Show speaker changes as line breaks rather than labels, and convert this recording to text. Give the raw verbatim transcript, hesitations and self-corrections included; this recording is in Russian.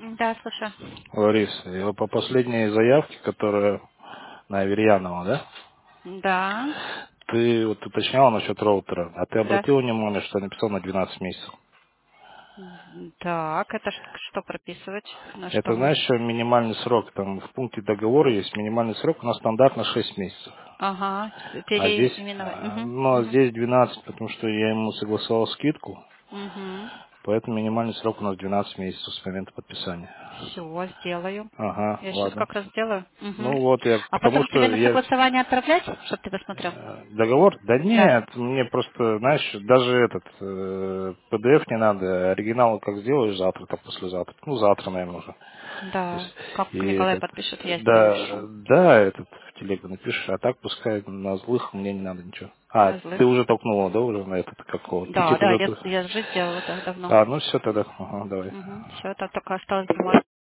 Да, слушаю.
Лариса, и вот по последней заявке, которая на Аверьянова, да?
Да,
Ты вот уточняла насчет роутера, а ты
да.
обратила внимание, что я написал на двенадцать месяцев?
М, Так, это ш- что прописывать? На что
Это,
мы?
знаешь, еще минимальный срок, там в пункте договора есть минимальный срок, у нас стандартно шесть месяцев.
Ага, с-
А здесь,
переименовать.
а,
Угу,
ну, а
угу,
здесь двенадцать, потому что я ему согласовал скидку,
угу.
поэтому минимальный срок у нас двенадцать месяцев с момента подписания.
Все, сделаю.
Ага,
Я сейчас
ладно.
как раз сделаю. Угу.
Ну вот я к
А
тому,
потом тебе
что
на
я
согласование отправлять, чтобы ты посмотрел?
э, договор? Да
Да.
нет, мне просто, знаешь, даже этот э, пи ди эф не надо, оригинал как сделаешь завтра, так послезавтра. Ну, завтра, наверное, уже. То
Да.
есть,
Как
и
Николай
этот,
подпишет,
э,
я сделаю
да,
еще.
да, этот в телегу напишешь, а так пускай на злых мне не надо ничего. А,
На злых.
ты уже толкнула, да, уже на этот какого? Ты
Да,
типа
да,
за
я,
то-
я же сделала, да, давно.
А, ну все тогда, ага, давай.
Угу. Все, там только осталось бумага.